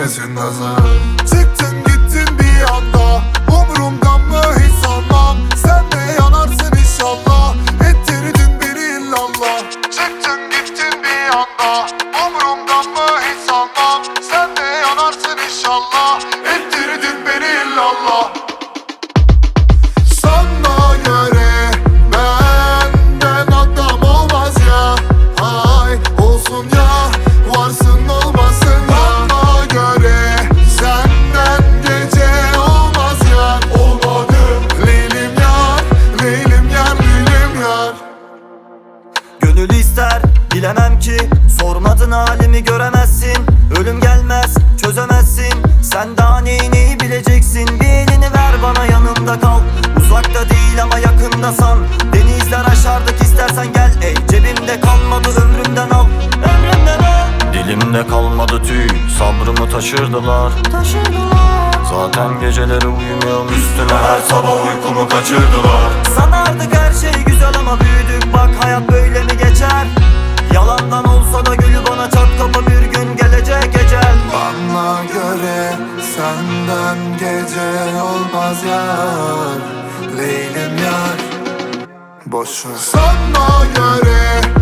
değmesin nazar. Çıktın gittin bir anda, umurumdan mı hiç sanmam. Sen de yanarsın inşallah, ettirdin beni illallah. Çıktın gittin bir anda, umurumdan mı hiç sanmam. Sen de yanarsın inşallah, ettirdin beni illallah. Sana göre benden adam olmaz ya. Hay olsun ya, varsın olmasın ya. Bana göre senden gece olmaz ya. Olmadı Leylim yar, Leylim yar, Leylim yar. Gönül ister bilemem ki, sormadın halimi göremezsin. Ölüm gelmez çözemezsin, sen daha neyi bileceksin. Bir elini ver bana yanımda kal, uzakta değil ama yakında san. Denizler aşardık istersen gel, ey cebimde kalmadı ömrümden al. Ömrümden al. Dilimde kalmadı tüy, sabrımı taşırdılar. Zaten geceleri uyumuyorum üstüne, her sabah uykumu kaçırdılar. Sanardık her şey güzel ama büyüdük, bak hayat böyle mi geçer? Yalandan olsa da gülü bana çat kapı, bir gün gelecek ecel. Bana göre senden gece olmaz yar, Leylim yar. Boşver. Sana göre